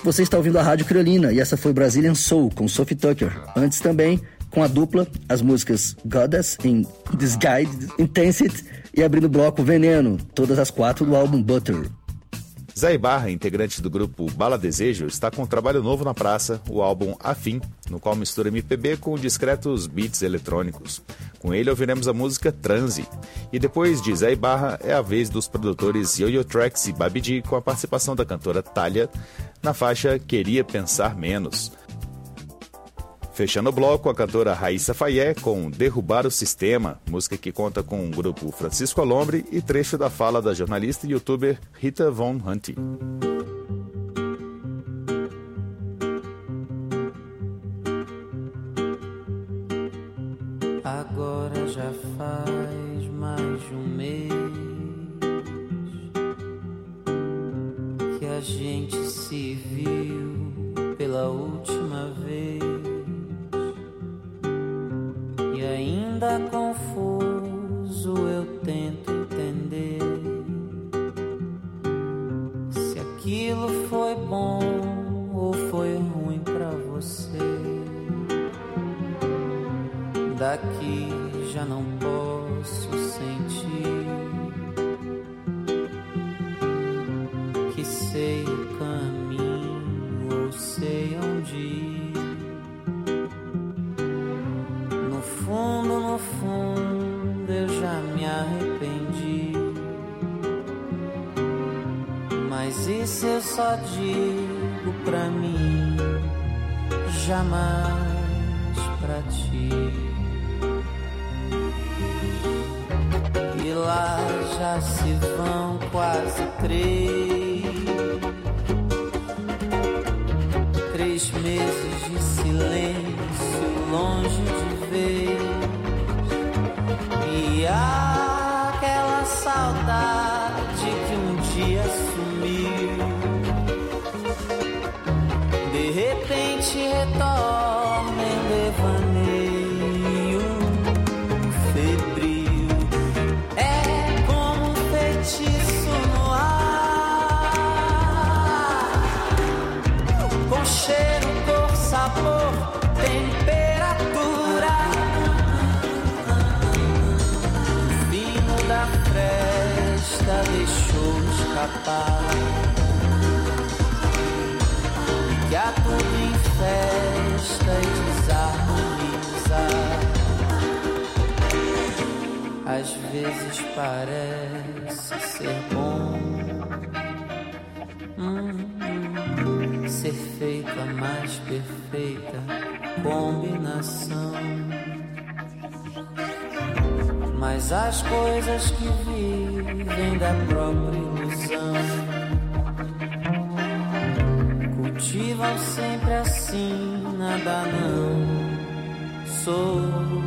você está ouvindo a Rádio Criolina e essa foi Brazilian Soul com Sophie Tucker. Antes também, com a dupla, as músicas Goddess in Disguise, Intensity e abrindo o bloco Veneno, todas as 4 do álbum Butter. Zé Ibarra, integrante do grupo Bala Desejo, está com um trabalho novo na praça, o álbum Afim, no qual mistura MPB com discretos beats eletrônicos. Com ele ouviremos a música Transe. E depois de Zé Ibarra, é a vez dos produtores Yo-Yo Tracks e Babidi, com a participação da cantora Thalia na faixa Queria Pensar Menos. Fechando o bloco, a cantora Raíssa Fayé com Derrubar o Sistema, música que conta com o grupo Francisco Alombre e trecho da fala da jornalista e youtuber Rita Von Hunt. Agora já faz mais de um mês que a gente se viu pela última vez. E ainda confuso eu tento entender se aquilo foi bom ou foi ruim pra você. Daqui já não posso sentir que sei o caminho ou sei onde ir. No fundo eu já me arrependi, mas isso eu só digo pra mim, jamais pra ti. E lá já se vão quase 3 meses de silêncio longe de vez. E aquela saudade que um dia sumiu, de repente retorna em devaneio febril. É como um feitiço no ar, com cheiro, cor, sabor, temperatura. Da fresta deixou escapar, que há tudo em festa e desarmonizar. Às vezes parece ser bom ser feita a mais perfeita combinação. Mas as coisas que vivem da própria ilusão cultivam sempre assim, nada não solução.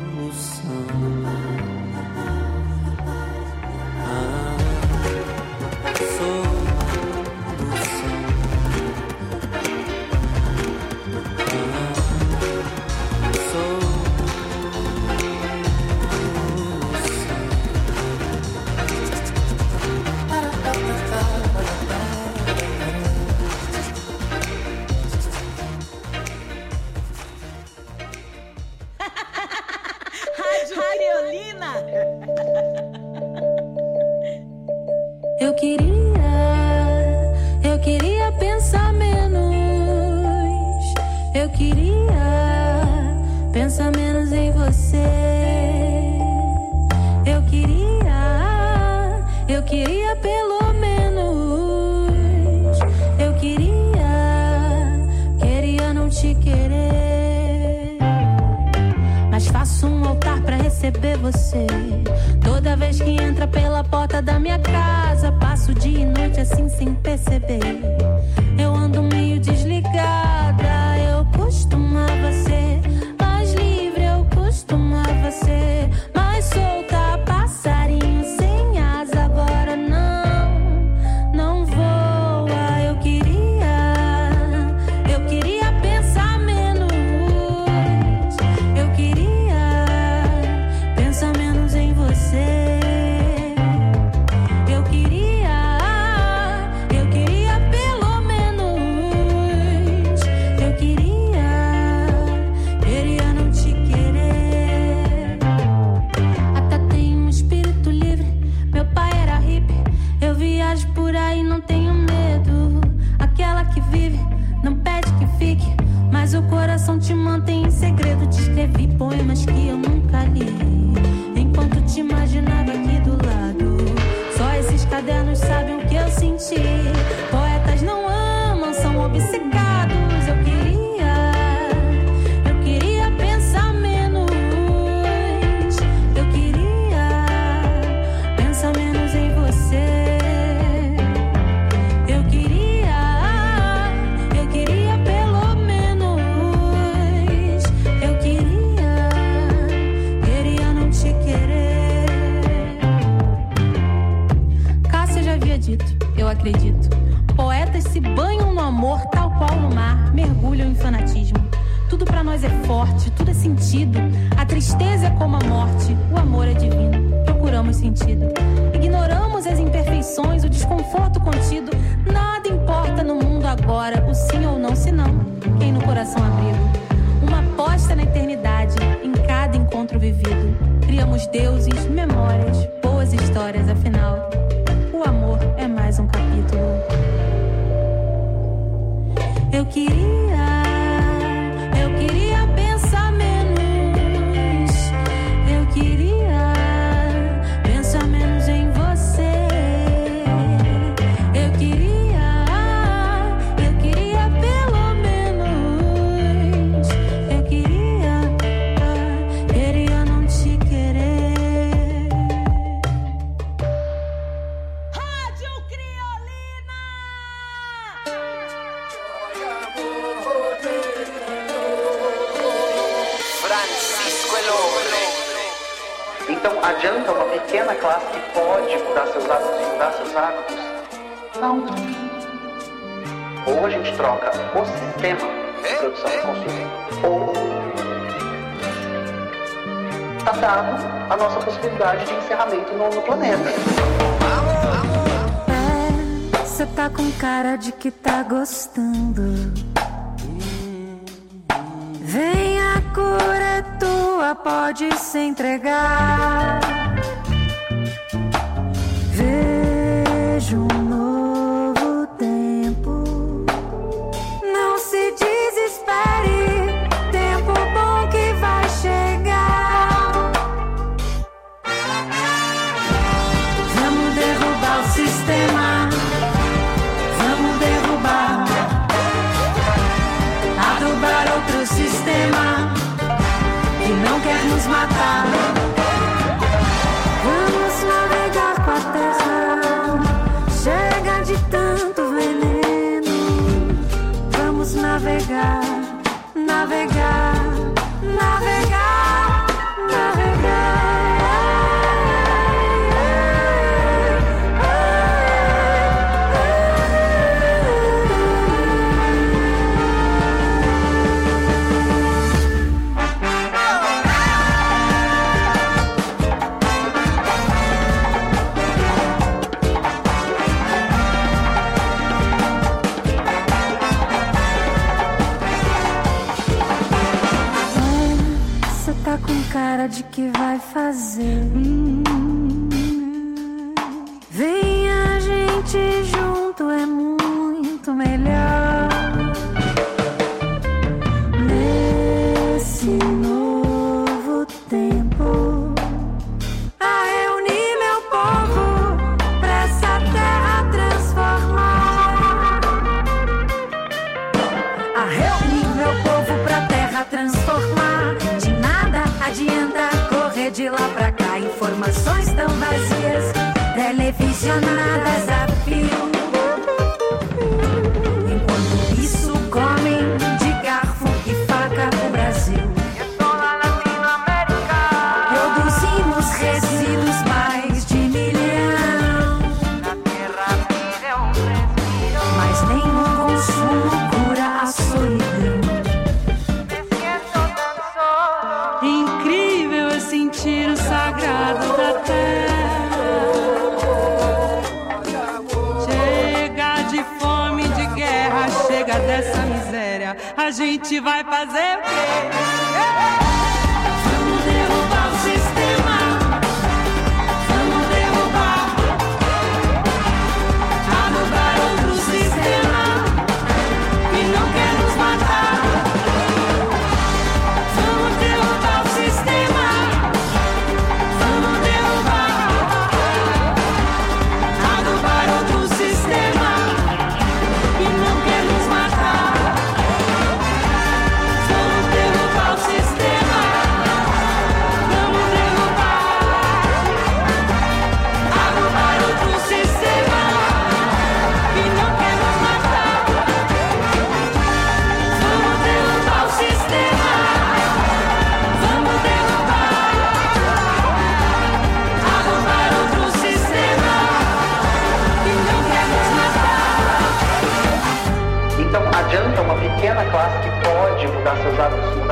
Eu queria pensar menos. Eu queria pensar menos em você. Eu queria pelo menos. Eu queria não te querer. Mas faço um altar pra receber você. Toda vez que entra pela porta da minha casa, passo dia e noite assim sem perceber. Eu ando meio desligada. Eu costumava ser mais livre. Eu costumava ser mais solta, passarinho sem asa. Agora não voa. Eu queria pensar menos. Eu queria pensar menos em você. Eu queria pelo menos. nós é forte, tudo é sentido. A tristeza é como a morte, o amor é divino. Procuramos sentido. Ignoramos as imperfeições, o desconforto contido. Nada importa no mundo agora, o sim ou não, senão quem no coração abrigo. Uma aposta na eternidade, em cada encontro vivido. Criamos deuses, memórias, boas histórias, afinal, o amor é mais um capítulo. Eu queria pensar menos. Eu queria pensar menos em você. Eu queria pelo menos. Eu queria não te querer. Rádio Criolina! Francisco Elore. Então adianta uma pequena classe que pode mudar seus hábitos e mudar seus hábitos? Não. Ou a gente troca o sistema de produção e consumo, ou está dado a nossa possibilidade de encerramento no planeta. Cê tá com cara de que tá gostando. Vem, a cura é tua, pode se entregar. Vejo um novo tempo. Não se desespere, tempo bom que vai chegar. Vamos derrubar o sistema. Vamos derrubar, adubar outro sistema que não quer nos matar. Vamos navegar com a terra, chega de tanto veneno. Vamos navegar, navegar, navegar, navegar. Tá com cara de que vai fazer. Vem, a gente junto é muito melhor. Nesse novo tempo, a reunir meu povo pra essa terra transformar. A reunir meu povo pra terra transformar. Adianta correr de lá pra cá, informações tão vazias, televisionadas a fio. Enquanto isso, comem de garfo e faca o Brasil. Produzimos resíduos mais de 1 milhão. Mas nenhum consumo cura a solidão. Incrível é sentir o sagrado da terra. Chega de fome, de guerra, chega dessa miséria. A gente vai fazer o quê? Vamos derrubar o sistema. Vamos derrubar, anular outro sistema que não quer nos matar. Vamos derrubar o sistema. Vamos derrubar, anular outro sistema que não quer nos matar. Vamos derrubar.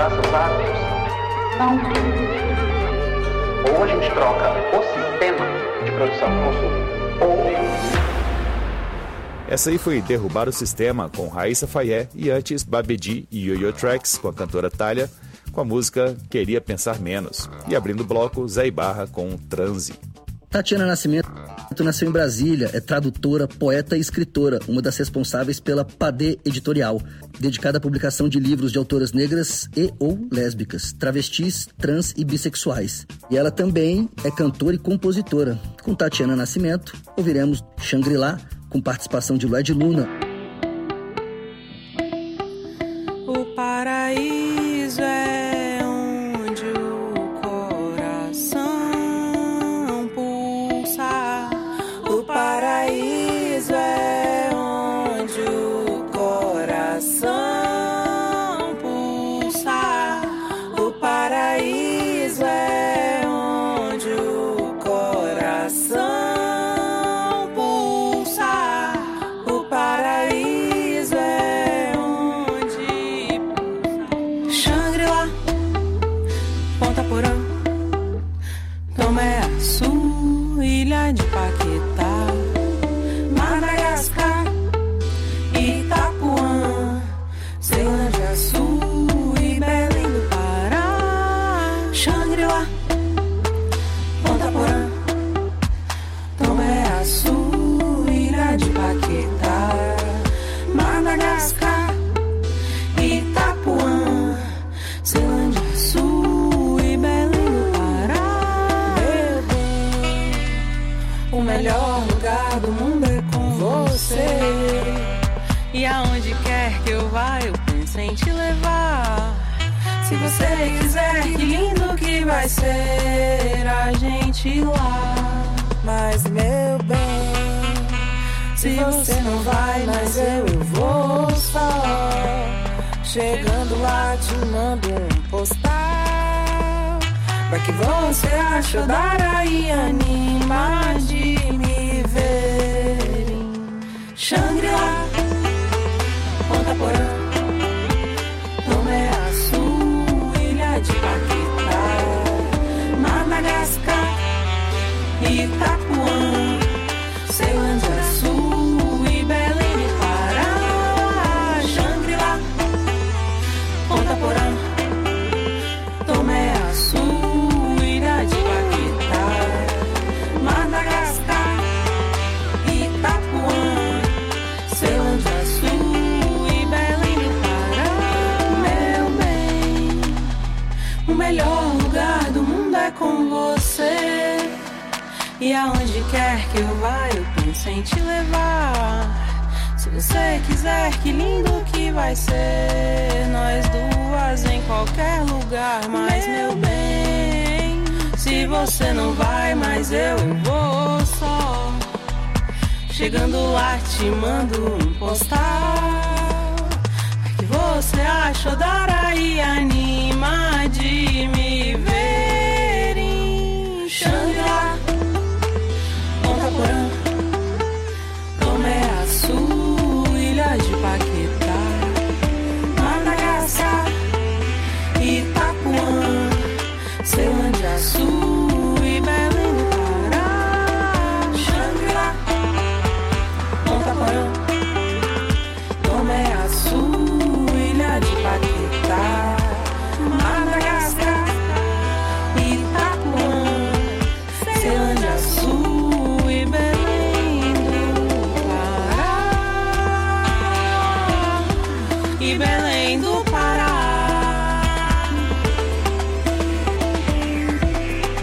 mudar seus hábitos? Não. Ou a gente troca o sistema de produção e consumo, ou... Essa aí foi Derrubar o Sistema, com Raíssa Fayet, e antes Babedi e Yo-Yo Tracks, com a cantora Thalia, com a música Queria Pensar Menos. E abrindo o bloco, Zé Ibarra com Transe. Tatiana Nascimento nasceu em Brasília, é tradutora, poeta e escritora, uma das responsáveis pela Padê Editorial, dedicada à publicação de livros de autoras negras e ou lésbicas, travestis, trans e bissexuais. E ela também é cantora e compositora. Com Tatiana Nascimento, ouviremos Shangri-La, com participação de Lued Luna. O paraíso é onde o coração pulsa. O paraíso é onde o coração pulsa. O paraíso é onde o coração pulsa. O paraíso é onde Shangri-La, Ponta Porã, Tomé Açu, Ilha de Paquetá, Madagascar, Itapuã, Ceilândia Sul e Belém do Pará. Shangri-La, Ponta Porã, Tomé Açu, Ilha de Paquetá, Madagascar, Itapuã, Ceilândia Sul e Belém do Pará. Meu bem, o melhor lugar do mundo é com você. E aonde quer que eu vá, eu penso em te levar. Se você quiser, que lindo que vai ser a gente lá. Mas meu bem, se você não vai, mas eu vou só. Chegando lá te mando um postal, pra que você acha dar e anima de me ver em Shangri-La, Ponta Porã, Tomé Açu, Ilha de Paquetá, Madagascar, Itapuã, Ceilândia Sul e Belém do Pará. Shangri-La, Ponta Porã, Tomé Açu, Ilha de Paquetá, Madagascar, Itapuã, Ceilândia Sul e Belém do Pará. Meu bem, o melhor lugar do mundo é com você. E aonde quer que eu vá, eu penso em te levar. Se você quiser, que lindo que vai ser nós duas em qualquer lugar. Mas meu bem, se você não vai, mas eu vou só. Chegando lá te mando um postal, que você acha dar e anima de me ver em Shangri-La, Ponta Porã, Tomé Açu, Ilha de Paquetá, Madagascar, Itapuã, Ceilândia Sul e Belém do Pará. Shangri-La, Ponta Porã, Tomé Açu, Ilha de Paquetá, Madagascar, Itapuã, Ceilândia Sul e Belém do Pará. E Belém do Pará.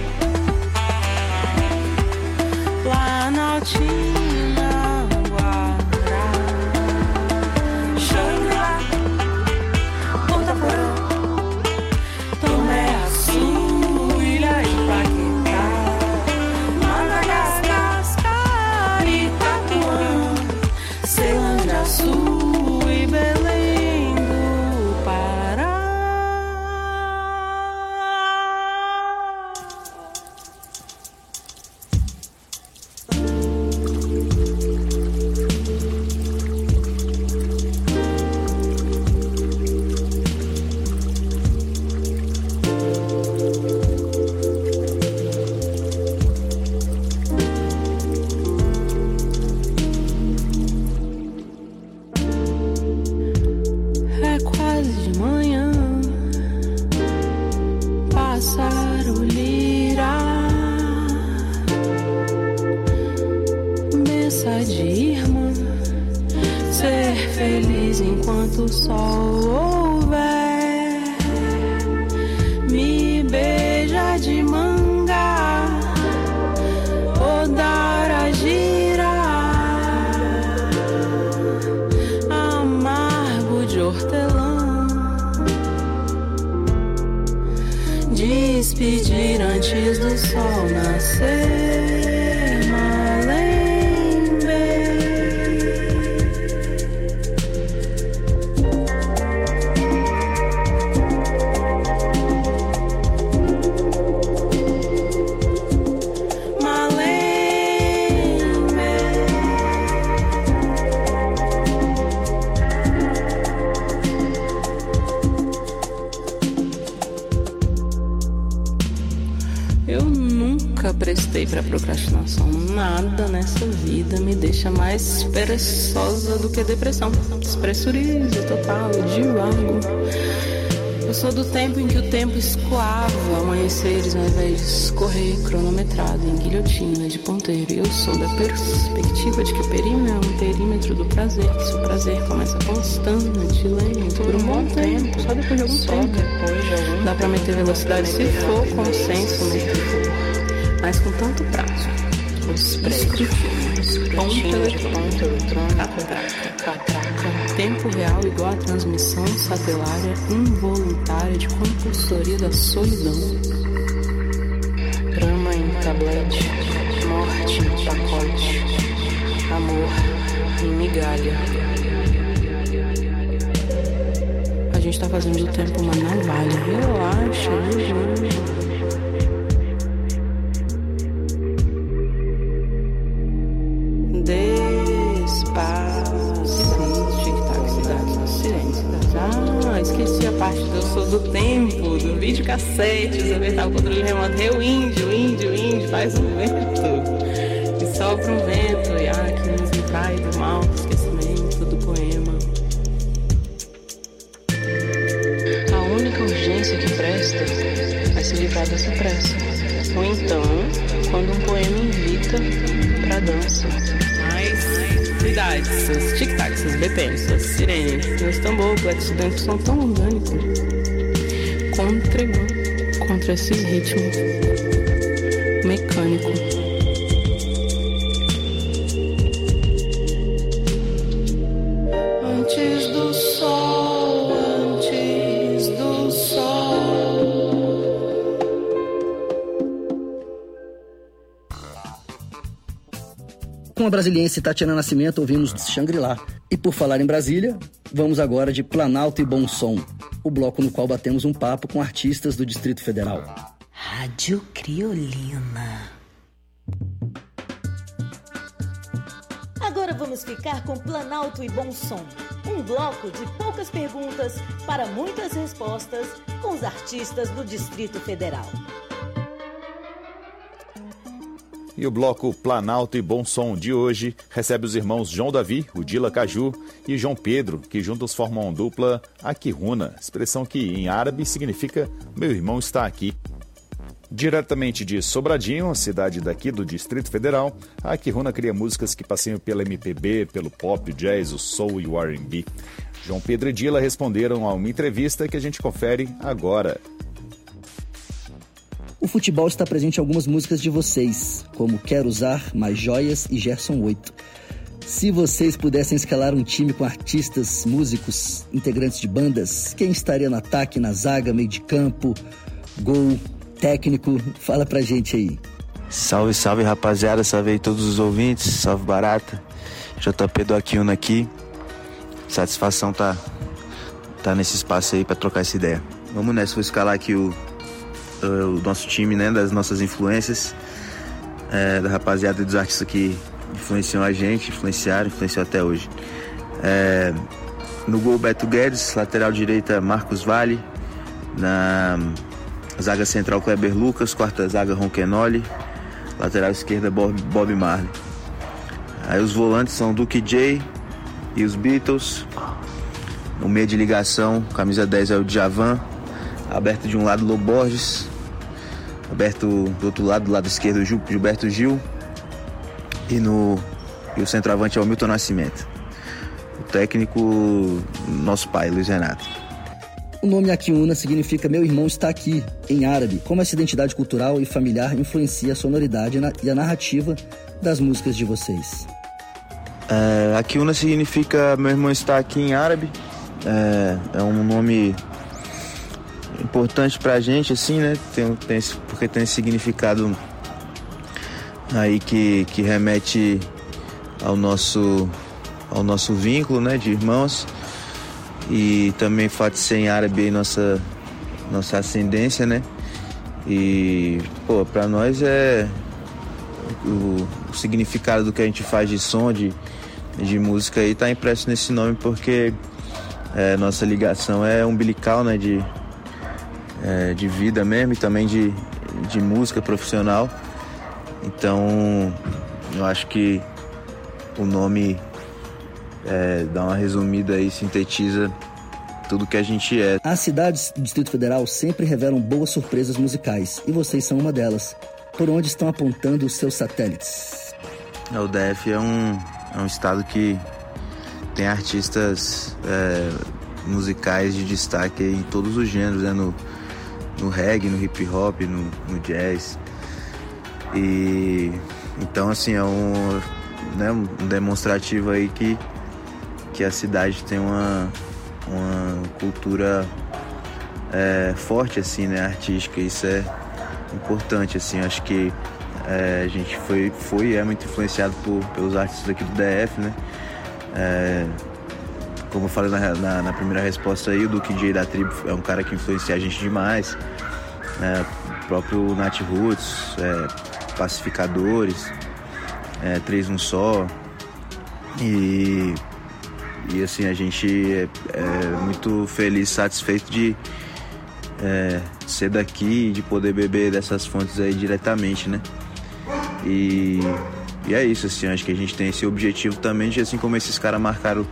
pássaro lira, benção de irmã, ser feliz enquanto o sol houver, me beija de manga, rodar a girar, amargo de hortelã, despedir antes do sol nascer, Malembe. Prestei pra procrastinação. Nada nessa vida me deixa mais perezosa do que depressão. Despressurizo total, divago. Eu sou do tempo em que o tempo escoava amanheceres ao invés de escorrer cronometrado em guilhotina de ponteiro. E eu sou da perspectiva de que o perímetro é um perímetro do prazer, que se o prazer começa constante, lento, por um bom tempo, só depois de algum tempo. Dá pra meter velocidade se for consenso metrico. Mas com tanto prazo, os prédios, ponto eletrônico, catraca, tempo real igual a transmissão satelária involuntária de compulsoria da solidão. Grama em tablete, morte em pacote, amor em migalha. A gente tá fazendo do tempo uma navalha, relaxa, relaxa. Esqueci a parte do eu sou do tempo, do videocassete, os apertar o controle remoto, o índio, faz um vento, e sopra um vento, e que nos entrai do mal, do esquecimento, do poema. A única urgência que presta é se livrar dessa pressa, ou então, quando um poema invita pra dança. Seus tic-tac, seus BPM, suas sirenes, meus tambores, os dentes são tão orgânicos. Contra esses ritmos mecânicos. Antes do sol, antes do sol. Com a brasiliense Tatiana Nascimento, ouvimos Shangri-La. E por falar em Brasília, vamos agora de Planalto e Bom Som, o bloco no qual batemos um papo com artistas do Distrito Federal. Rádio Criolina. Agora vamos ficar com Planalto e Bom Som, um bloco de poucas perguntas para muitas respostas com os artistas do Distrito Federal. E o bloco Planalto e Bom Som de hoje recebe os irmãos João Davi, o Dila Caju, e João Pedro, que juntos formam a dupla Aquiruna, expressão que em árabe significa meu irmão está aqui. Diretamente de Sobradinho, cidade daqui do Distrito Federal, a Aquiruna cria músicas que passeiam pela MPB, pelo pop, o jazz, o soul e o R&B. João Pedro e Dila responderam a uma entrevista que a gente confere agora. O futebol está presente em algumas músicas de vocês, como Quero Usar, Mais Joias e Gerson 8. Se vocês pudessem escalar um time com artistas, músicos, integrantes de bandas, quem estaria no ataque, na zaga, meio de campo, gol, técnico? Fala pra gente aí. Salve, salve rapaziada, salve aí todos os ouvintes, salve Barata, JP do Aquiruna aqui. Satisfação tá nesse espaço aí pra trocar essa ideia. Vamos nessa, vou escalar aqui o nosso time, né, das nossas influências, da rapaziada e dos artistas que influenciam a gente, influenciou até hoje. No gol, Beto Guedes, lateral direita, Marcos Valle, na zaga central, Kleber Lucas, quarta zaga, Ronquenoli, lateral esquerda, Bob Marley. Aí os volantes são Duke J e os Beatles. No meio de ligação, camisa 10 é o Djavan, aberto de um lado Lô Borges, do outro lado, do lado esquerdo, Gilberto Gil. E o centroavante é o Milton Nascimento. O técnico, nosso pai, Luiz Renato. O nome Akiuna significa meu irmão está aqui, em árabe. Como essa identidade cultural e familiar influencia a sonoridade e a narrativa das músicas de vocês? Akiuna significa meu irmão está aqui em árabe. É um nome importante pra gente, assim, né? Porque tem esse significado aí que remete ao nosso vínculo, né, de irmãos. E também o fato de ser em árabe aí nossa ascendência, né? E, pra nós o significado do que a gente faz de som, de música aí tá impresso nesse nome, porque nossa ligação é umbilical, né? De vida mesmo, e também de música profissional. Então, eu acho que o nome dá uma resumida aí, sintetiza tudo que a gente é. As cidades do Distrito Federal sempre revelam boas surpresas musicais, e vocês são uma delas. Por onde estão apontando os seus satélites? O DF é um estado que tem artistas musicais de destaque em todos os gêneros, né? No reggae, no hip hop, no jazz. E então, assim, é um demonstrativo aí que a cidade tem uma cultura forte, assim, né, artística. Isso é importante, assim. Acho que a gente foi e é muito influenciado pelos artistas aqui do DF, né? Como eu falei na primeira resposta aí, o Duque J da Tribo é um cara que influencia a gente demais. O próprio Nat Roots, Pacificadores, 3 Um Só. E assim, a gente é muito feliz, satisfeito de ser daqui e de poder beber dessas fontes aí diretamente, né? E é isso, assim, acho que a gente tem esse objetivo também de, assim como esses caras marcaram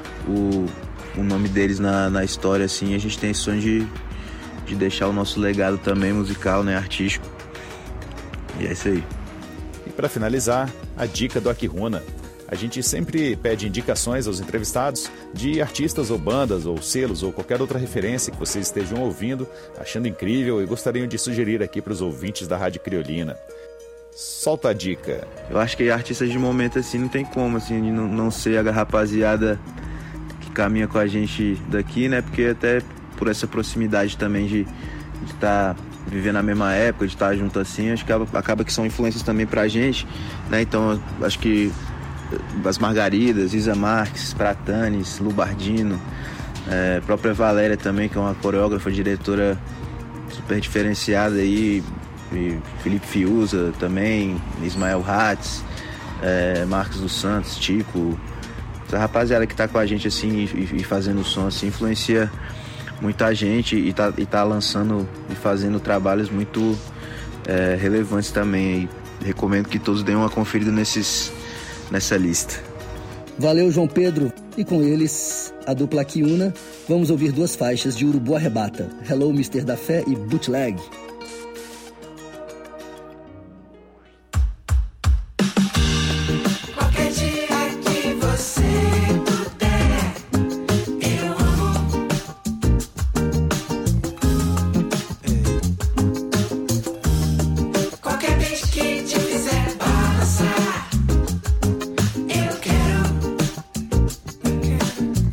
o nome deles na história, assim, a gente tem esse sonho de deixar o nosso legado também musical, né, artístico. E é isso aí. E para finalizar, a dica do Akiuna. A gente sempre pede indicações aos entrevistados de artistas ou bandas ou selos ou qualquer outra referência que vocês estejam ouvindo, achando incrível e gostariam de sugerir aqui para os ouvintes da Rádio Criolina. Solta a dica. Eu acho que artistas de momento, assim, não tem como, assim, não ser a rapaziada que caminha com a gente daqui, né? Porque até por essa proximidade também de estar vivendo na mesma época, de estar junto assim, acho que acaba que são influências também pra gente, né? Então, acho que as Margaridas, Isa Marques, Pratanes, Lubardino, própria Valéria também, que é uma coreógrafa, diretora super diferenciada aí, e Felipe Fiuza também, Ismael Hatz, Marcos dos Santos, Tico, essa rapaziada que tá com a gente assim e fazendo som assim, influencia muita gente e tá lançando e fazendo trabalhos muito relevantes também. E recomendo que todos deem uma conferida nessa lista. Valeu, João Pedro. E com eles, a dupla Akiuna, vamos ouvir 2 faixas de Urubu Arrebata, Hello Mr. da Fé e Bootleg.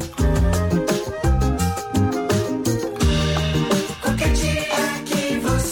Qualquer dia que você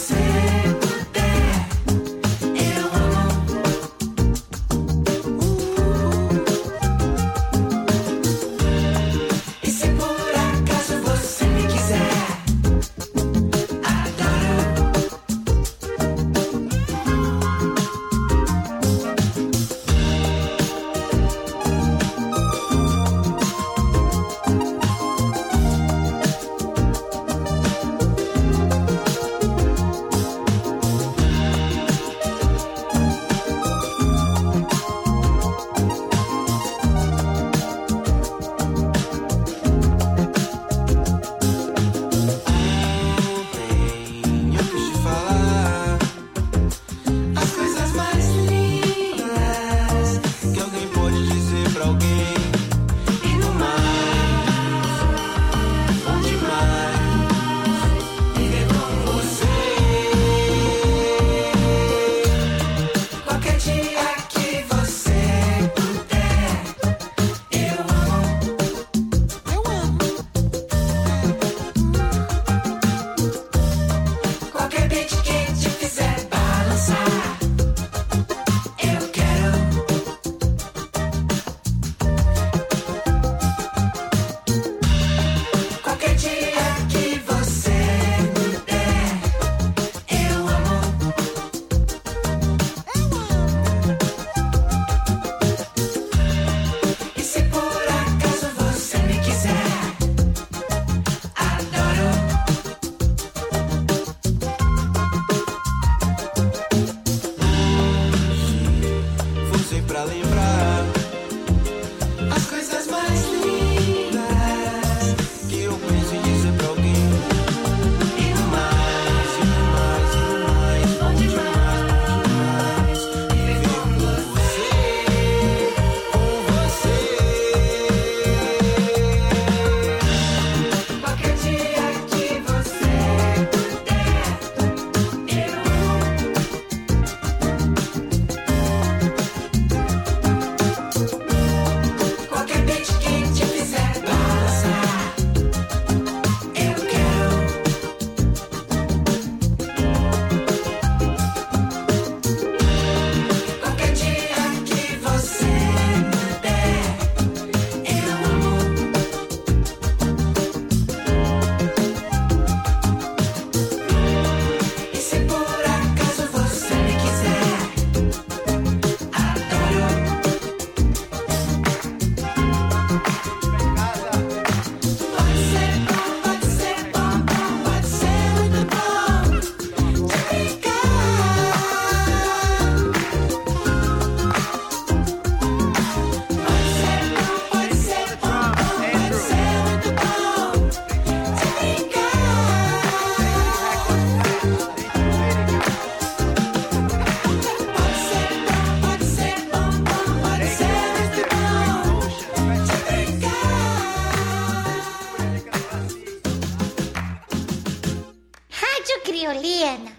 Criolina.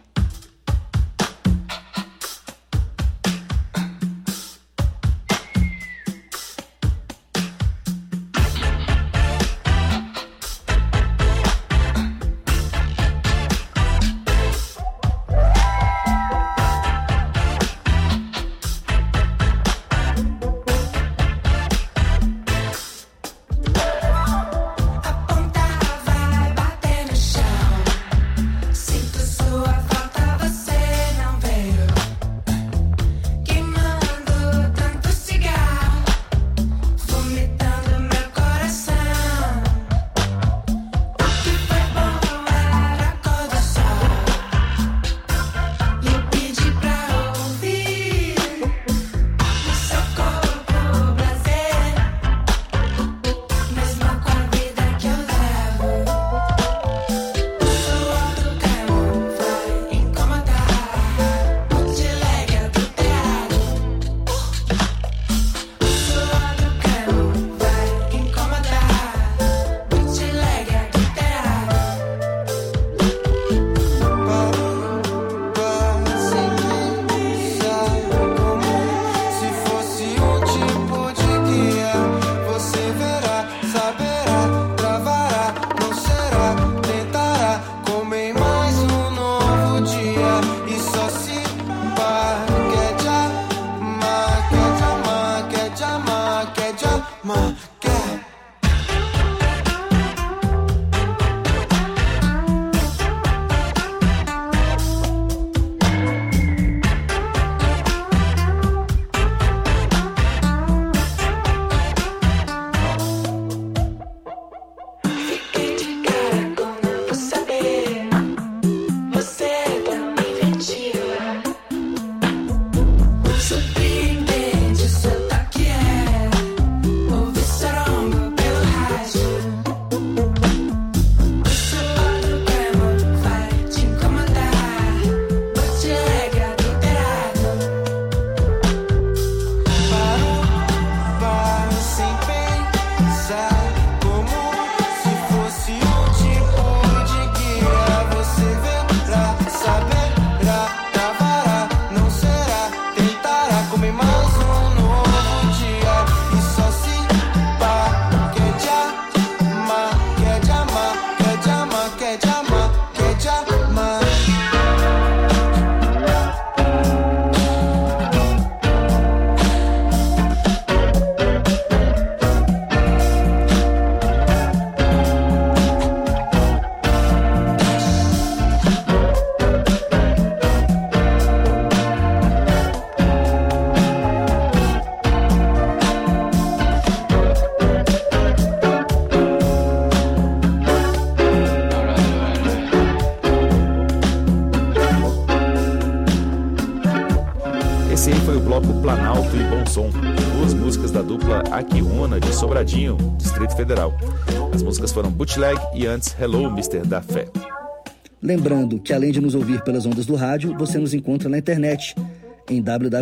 Esse aí foi o bloco Planalto e Bom Som, duas músicas da dupla Aquiúna de Sobradinho, Distrito Federal. As músicas foram Bootleg e antes Hello, Mr. Da Fé. Lembrando que além de nos ouvir pelas ondas do rádio, você nos encontra na internet em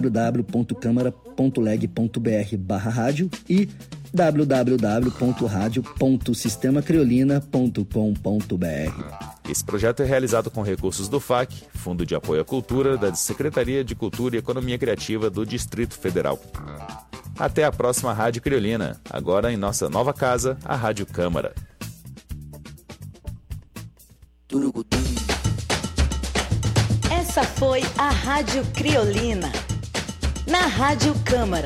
www.câmara.leg.br/rádio e www.radio.sistemacriolina.com.br. Esse projeto é realizado com recursos do FAC, Fundo de Apoio à Cultura, da Secretaria de Cultura e Economia Criativa do Distrito Federal. Até a próxima Rádio Criolina, agora em nossa nova casa, a Rádio Câmara. Essa foi a Rádio Criolina, na Rádio Câmara.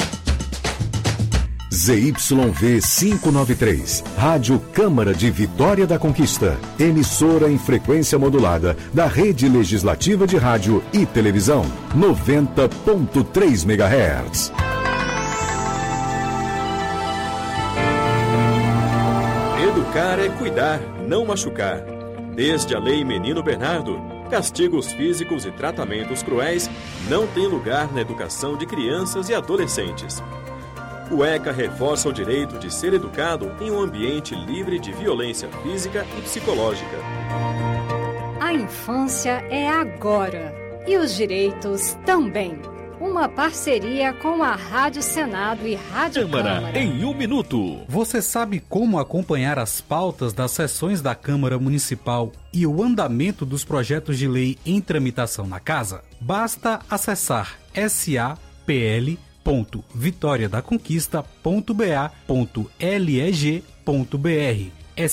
ZYV 593, Rádio Câmara de Vitória da Conquista, emissora em frequência modulada da Rede Legislativa de Rádio e Televisão, 90.3 MHz. Educar é cuidar, não machucar. Desde a Lei Menino Bernardo, castigos físicos e tratamentos cruéis não têm lugar na educação de crianças e adolescentes. O ECA reforça o direito de ser educado em um ambiente livre de violência física e psicológica. A infância é agora e os direitos também. O Uma parceria com a Rádio Senado e Rádio Câmara. Em 1 minuto. Você sabe como acompanhar as pautas das sessões da Câmara Municipal e o andamento dos projetos de lei em tramitação na Casa? Basta acessar sapl.vitoriadaconquista.ba.leg.br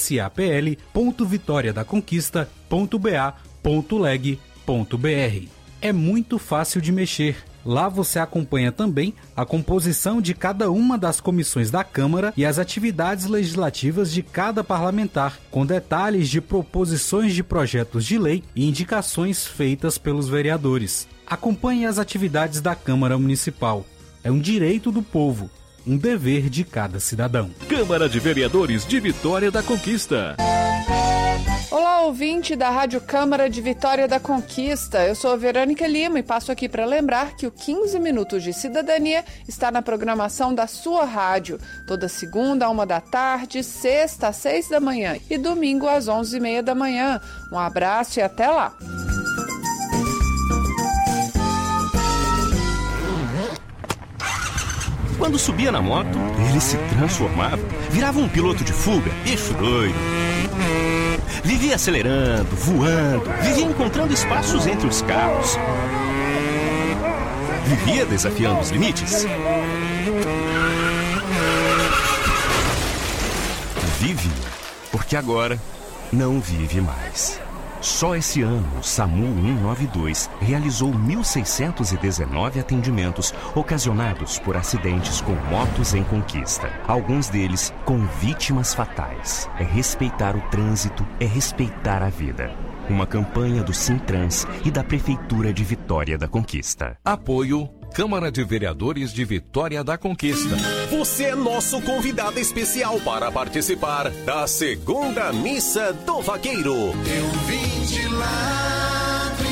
sapl.vitoriadaconquista.ba.leg.br. É muito fácil de mexer. Lá você acompanha também a composição de cada uma das comissões da Câmara e as atividades legislativas de cada parlamentar, com detalhes de proposições de projetos de lei e indicações feitas pelos vereadores. Acompanhe as atividades da Câmara Municipal. É um direito do povo, um dever de cada cidadão. Câmara de Vereadores de Vitória da Conquista. Olá, ouvinte da Rádio Câmara de Vitória da Conquista. Eu sou a Verônica Lima e passo aqui para lembrar que o 15 Minutos de Cidadania está na programação da sua rádio, toda segunda à 13h, sexta às 6 da manhã e domingo às 11h30 da manhã. Um abraço e até lá! Quando subia na moto, ele se transformava, virava um piloto de fuga, bicho doido. Vivia acelerando, voando, vivia encontrando espaços entre os carros. Vivia desafiando os limites. Vive, porque agora não vive mais. Só esse ano, o SAMU 192 realizou 1.619 atendimentos ocasionados por acidentes com motos em conquista. Alguns deles com vítimas fatais. É respeitar o trânsito, é respeitar a vida. Uma campanha do Sintrans e da Prefeitura de Vitória da Conquista. Apoio Câmara de Vereadores de Vitória da Conquista. Você é nosso convidado especial para participar da segunda missa do Vaqueiro. Eu vim de lá do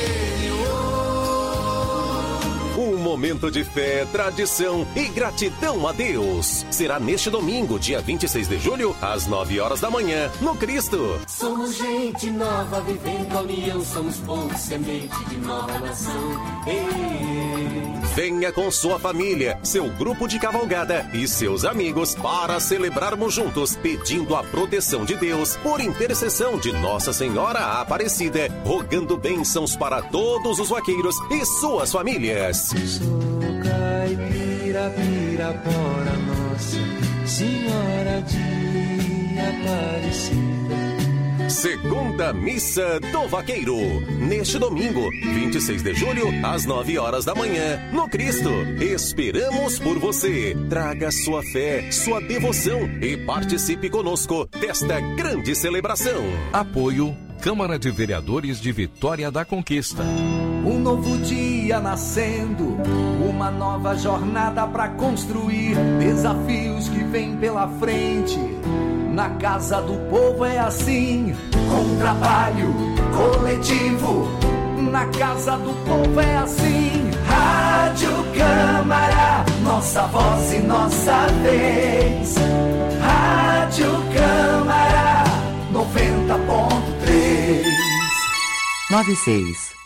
interior. Um momento de fé, tradição e gratidão a Deus. Será neste domingo, dia 26 de julho, às 9h da manhã, no Cristo. Somos gente nova, vivendo a união. Somos povo, semente de nova nação. Venha com sua família, seu grupo de cavalgada e seus amigos para celebrarmos juntos, pedindo a proteção de Deus por intercessão de Nossa Senhora Aparecida, rogando bênçãos para todos os vaqueiros e suas famílias. Sou caipira, Pirapora, Nossa Senhora de Aparecida. Segunda Missa do Vaqueiro, neste domingo, 26 de julho, às 9h da manhã, no Cristo. Esperamos por você. Traga sua fé, sua devoção e participe conosco desta grande celebração. Apoio Câmara de Vereadores de Vitória da Conquista. Um novo dia nascendo, uma nova jornada para construir, desafios que vêm pela frente. Na Casa do Povo é assim, com trabalho coletivo. Na Casa do Povo é assim. Rádio Câmara, nossa voz e nossa vez. Rádio Câmara, 90.3. 96.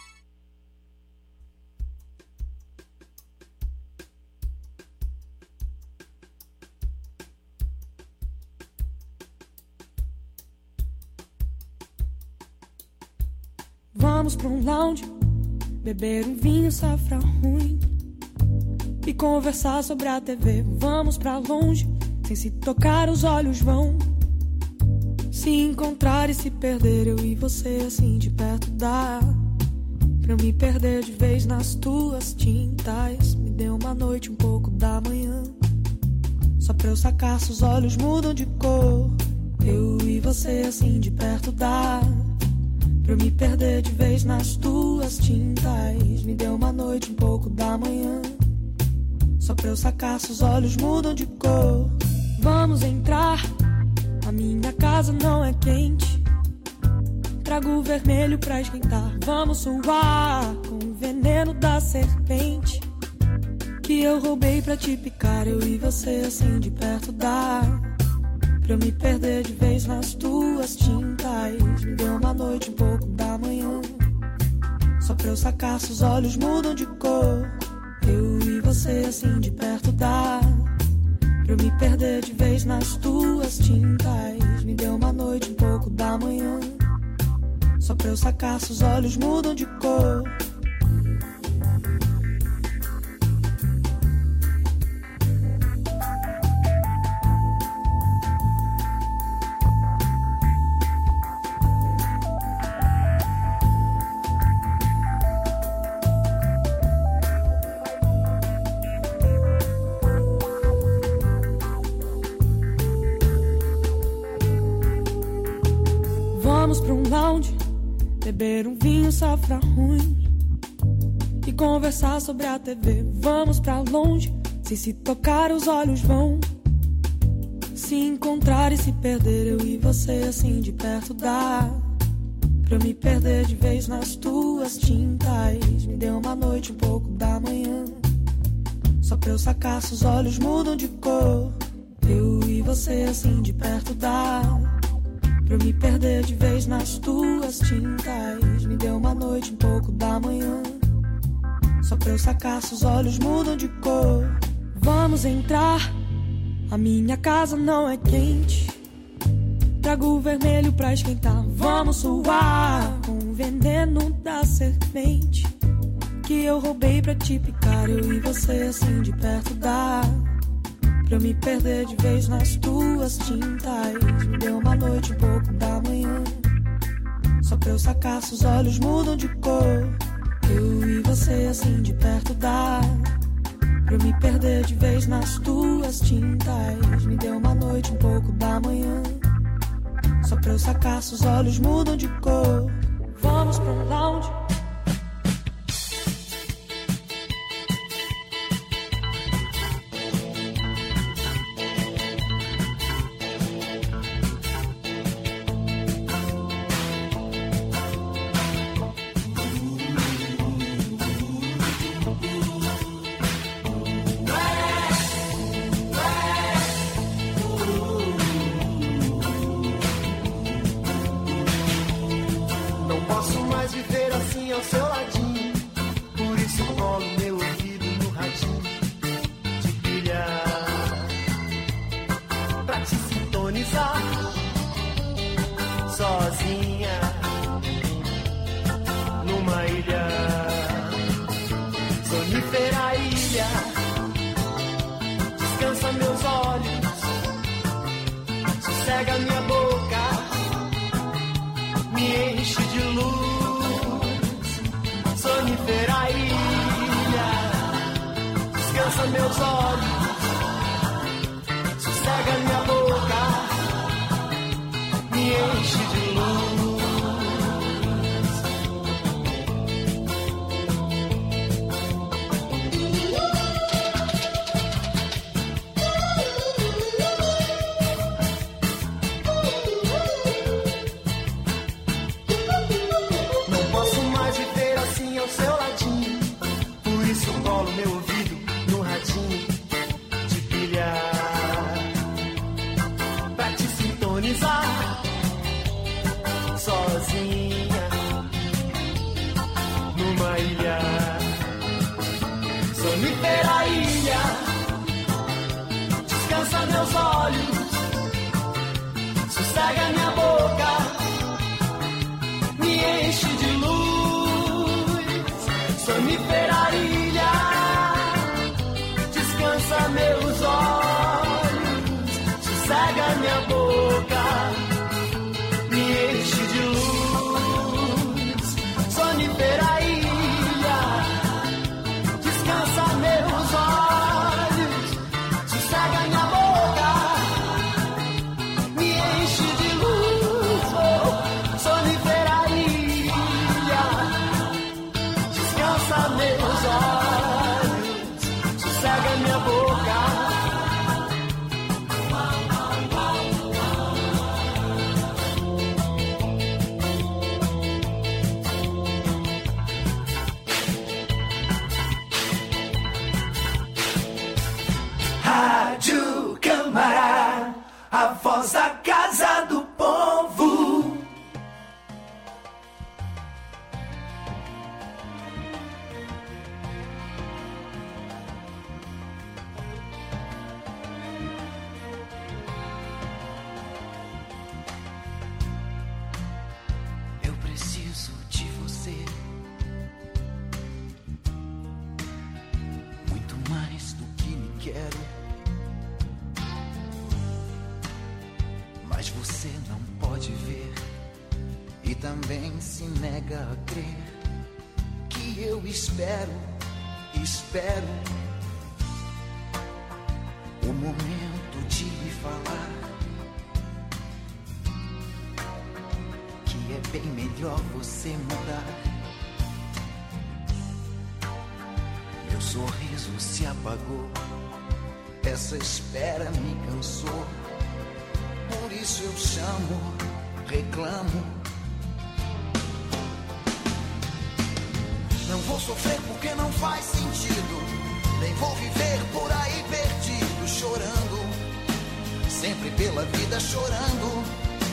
Vamos pra um lounge, beber um vinho safra ruim e conversar sobre a TV. Vamos pra longe, sem se tocar os olhos vão se encontrar e se perder. Eu e você assim de perto dá pra eu me perder de vez nas tuas tintas. Me dê uma noite, um pouco da manhã, só pra eu sacar se os olhos mudam de cor. Eu e você assim de perto dá pra eu me perder de vez nas tuas tintas. Me deu uma noite, um pouco da manhã, só pra eu sacar se os olhos mudam de cor. Vamos entrar, a minha casa não é quente. Trago o vermelho pra esquentar. Vamos suar com o veneno da serpente que eu roubei pra te picar. Eu e você assim de perto dá pra eu me perder de vez nas tuas tintas. Me deu uma noite, um pouco da manhã, só pra eu sacar se os olhos mudam de cor. Eu e você assim de perto dá pra eu me perder de vez nas tuas tintas. Me deu uma noite, um pouco da manhã, só pra eu sacar se os olhos mudam de cor. Vamos pra um lounge, beber um vinho safra ruim e conversar sobre a TV. Vamos pra longe, se tocar os olhos vão se encontrar e se perder. Eu e você assim de perto dá pra eu me perder de vez nas tuas tintas. Me deu uma noite, um pouco da manhã, só pra eu sacar se os olhos mudam de cor. Eu e você assim de perto dá pra eu me perder de vez nas tuas tintas. Me deu uma noite, um pouco da manhã, só pra eu sacar se os olhos mudam de cor. Vamos entrar, a minha casa não é quente, trago o vermelho pra esquentar. Vamos suar com o veneno da serpente que eu roubei pra te picar. Eu e você assim de perto dá pra eu me perder de vez nas tuas tintas. Me deu uma noite, um pouco da manhã, só pra eu sacar se os olhos mudam de cor. Eu e você assim de perto dá pra eu me perder de vez nas tuas tintas. Me deu uma noite, um pouco da manhã, só pra eu sacar se os olhos mudam de cor. Vamos pra um lounge, sozinha numa ilha, sonífera ilha, descansa meus olhos, sossega minha boca, me enche de luz, sonífera ilha, descansa meus olhos, sossega minha boca, me enche de luz. Não posso mais viver assim ao seu ladinho, por isso colo meu ouvido no radinho de pilha pra te sintonizar. Sozinha numa ilha, sonífera ilha, descansa meus olhos, sossega minha boca, me enche de luz. Sonífera ilha, descansa meus olhos, sossega minha boca, me enche de luz. Sonífera ilha, descansa meus olhos, sossega minha boca, me enche de luz. Oh, sonífera ilha, descansa meus olhos, sossega minha boca. Rádio Câmara, a voz da casa do povo. também se nega a crer que eu espero o momento de lhe falar que é bem melhor você mudar. Meu sorriso se apagou, essa espera me cansou. Por isso eu chamo, reclamo. Não vou sofrer porque não faz sentido, nem vou viver por aí perdido, chorando, sempre pela vida chorando.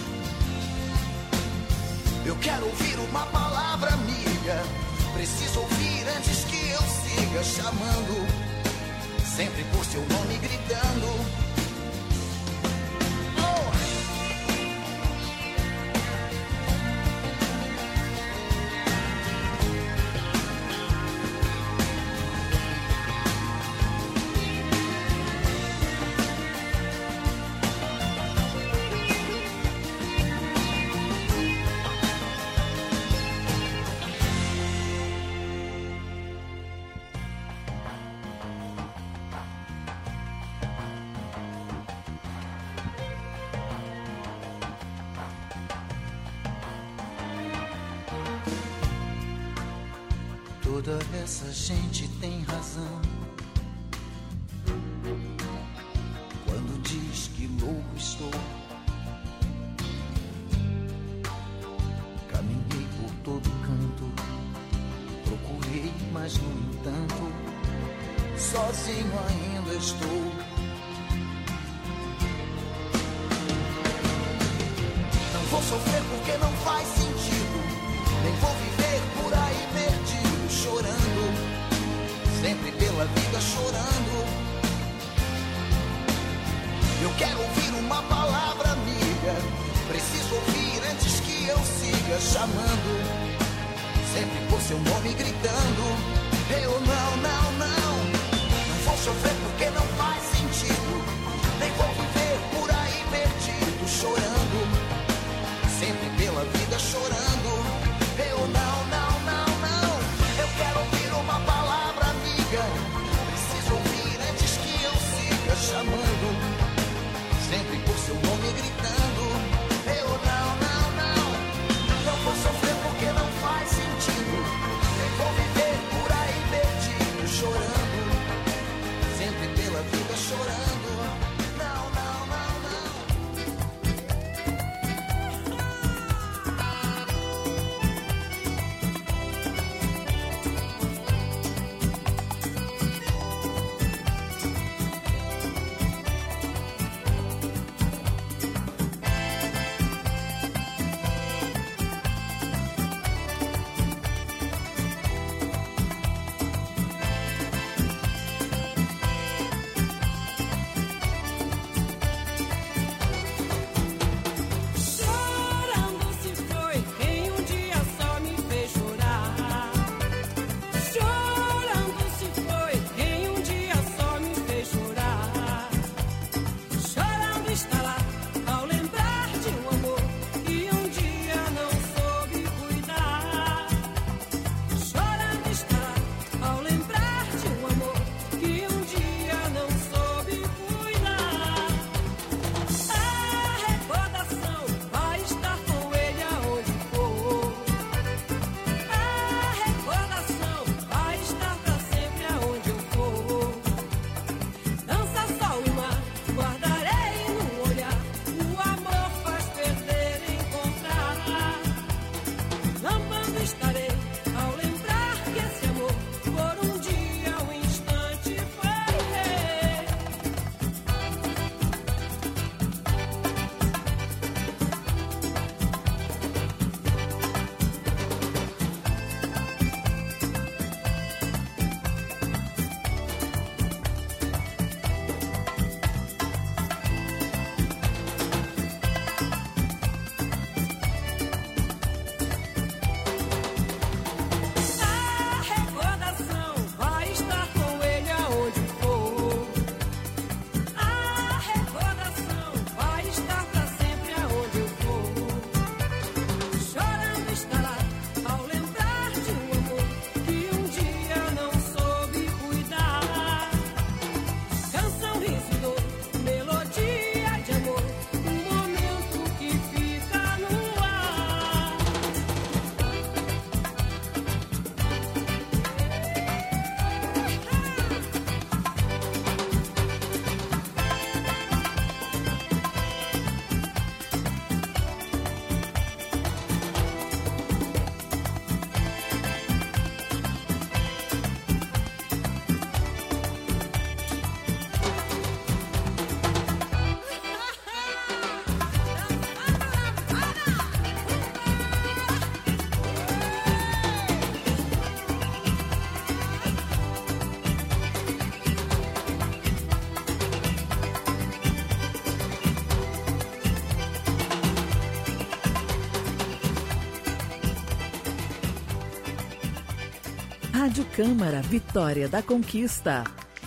Eu quero ouvir uma palavra amiga, preciso ouvir antes que eu siga chamando, sempre por seu nome gritando. Toda essa gente tem razão quando diz que louco estou. Caminhei por todo canto, procurei, mas no entanto, sozinho ainda estou. Não vou sofrer porque não faz sentido, nem vou viver por aí perdido, chorando, sempre pela vida chorando. Eu quero ouvir uma palavra amiga, preciso ouvir antes que eu siga chamando, sempre por seu nome gritando. Eu não vou sofrer porque não faz sentido, nem vou viver por aí perdido, chorando, sempre pela vida chorando. Eu não. Eu quero ouvir uma palavra amiga, preciso ouvir antes que eu siga chamando, sempre por seu nome gritando. Eu não vou sofrer porque não faz sentido, nem vou viver por aí perdido, chorando, sempre Rádio Câmara, Vitória da Conquista.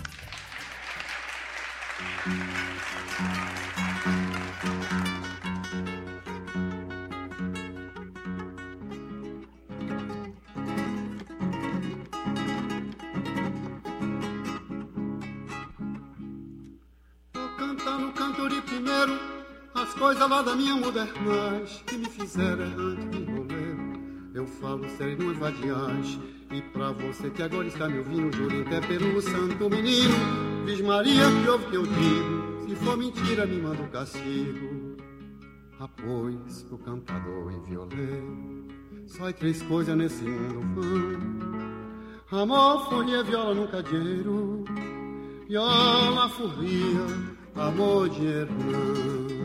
Cantando canto de primeiro as coisas lá da minha modernagem que me fizeram errante de roleiro. Eu falo sério de umas vadiais. E pra você que agora está me ouvindo, juro até pelo santo menino, Viz Maria, que ouve que eu digo, se for mentira me manda o castigo. Após pro cantador e violeiro, só há três coisas nesse mundo vão: amor, folia, viola no cadeiro, viola, furria, amor, dinheiro não.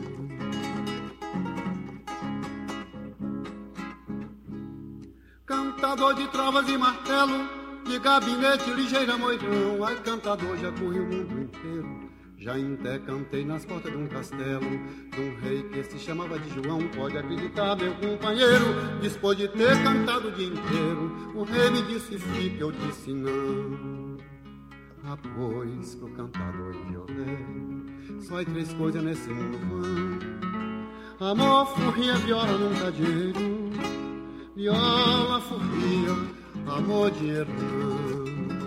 Cantador de trovas e martelo, de gabinete ligeira moirão. Ai, cantador, já corri o mundo inteiro, já até cantei nas portas de um castelo, de um rei que se chamava de João. Pode acreditar, meu companheiro, depois de ter cantado o dia inteiro, o rei me disse fica, eu disse não. Após pro cantador e violeiro, só há três coisas nesse mundo vão: amor, furria, viola num cadeiro, viola, furria, amor, dinheiro não.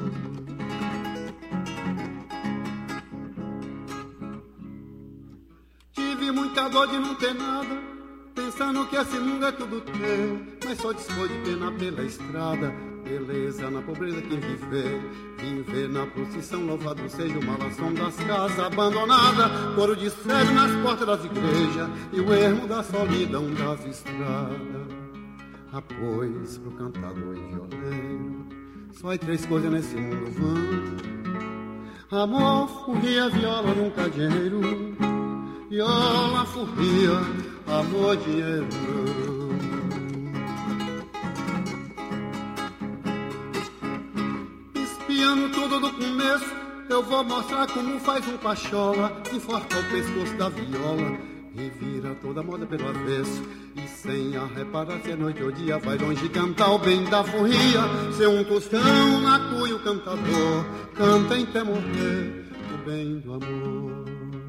Tive muita dor de não ter nada, pensando que esse mundo é tudo teu, mas só dispôs de pena pela estrada. Beleza na pobreza quem vim ver na procissão, louvado seja o malação das casas abandonadas, coro de cego nas portas das igrejas e o ermo da solidão das estradas. Após pro cantador e violeiro, só há três coisas nesse mundo vão: amor, furria, viola num cadeiro, viola, furria, amor, dinheiro não. Espiando tudo do começo, eu vou mostrar como faz um pachola, enforca o pescoço da viola e vira toda a moda pelo avesso. E sem a reparar se é noite ou dia, vai longe cantar o bem da furria. Ser um tostão na cuia o cantador canta até morrer o bem do amor.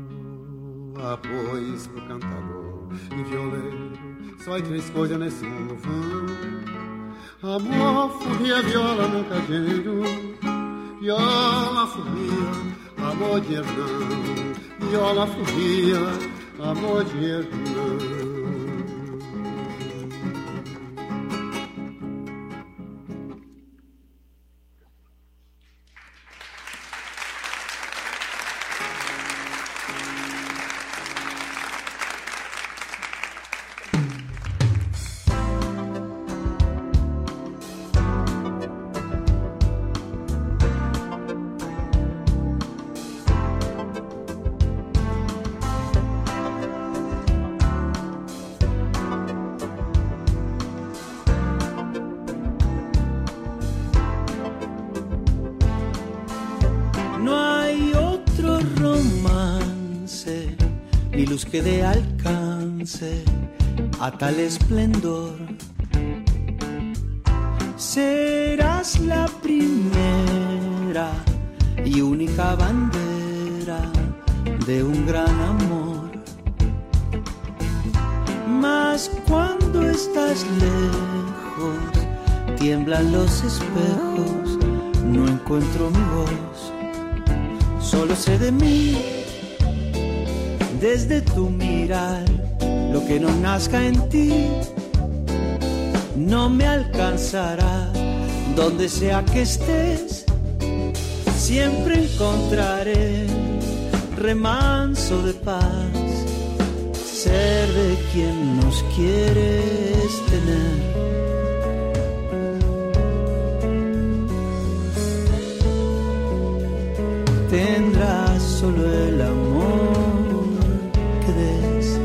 Após pro cantador e violeiro, só há três coisas nesse mundo vão: amor, furria, viola num cadeiro, viola, furria, amor, dinheiro não. Viola, furria, amor, dinheiro não. Que dé alcance a tal esplendor. Serás la primera y única bandera de un gran amor. Mas cuando estás lejos, tiemblan los espejos, no encuentro mi voz. Solo sé de mí desde tu mirar, lo que no nazca en ti no me alcanzará. Donde sea que estés, siempre encontraré remanso de paz, ser de quien nos quieres tener. Tendrás solo el amor que des.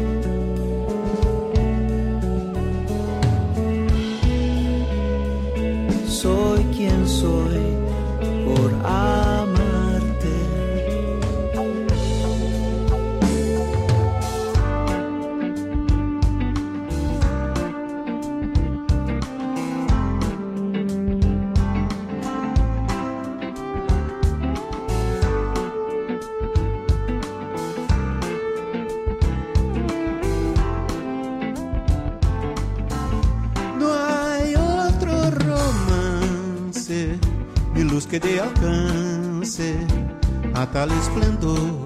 Soy quien soy por amarte. luz que dé alcance a tal esplendor.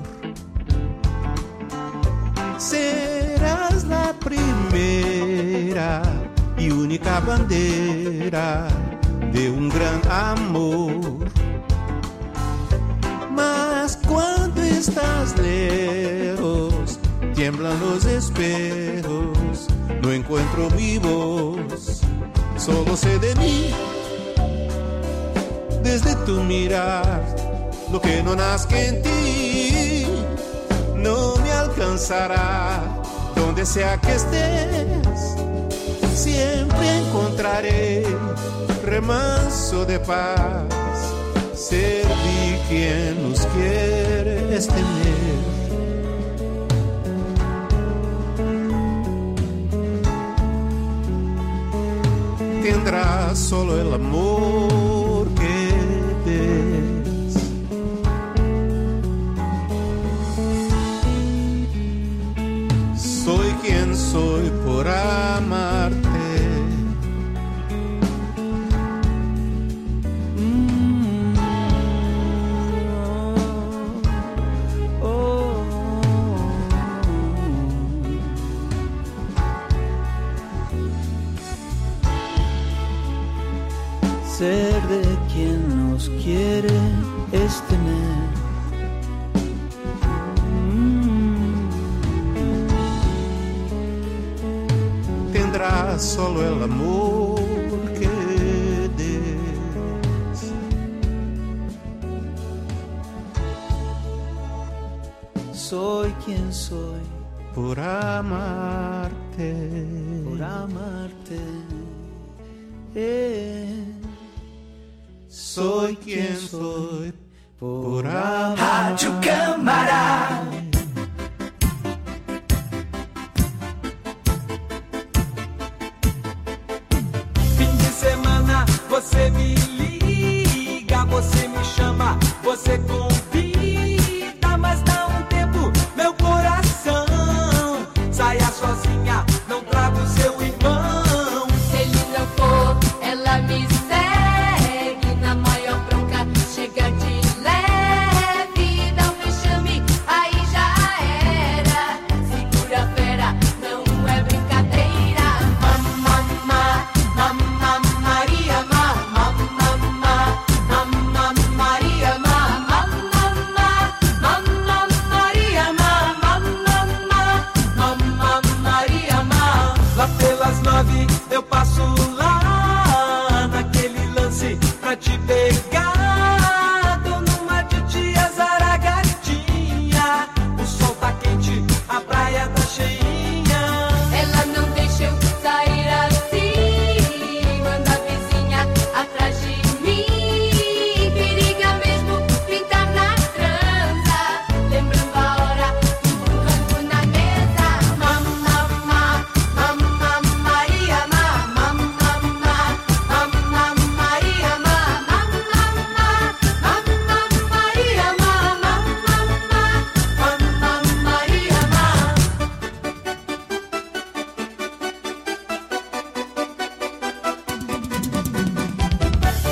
Serás la primera y única bandera de un gran amor. Mas cuando estás lejos, tiemblan los espejos, no encuentro mi voz, solo sé de mí. Desde tu mirar, lo que no nazca en ti no me alcanzará. Donde sea que estés, siempre encontraré remanso de paz. Serví quien nos quieres tener. Tendrás solo el amor que des. Soy quien soy por amarte. Ser de quien nos quiere es tener. Tendrás solo el amor que des. Soy quien soy por amarte. Por amarte. Soy quien soy por amar. Rádio Câmara. Fim de semana você me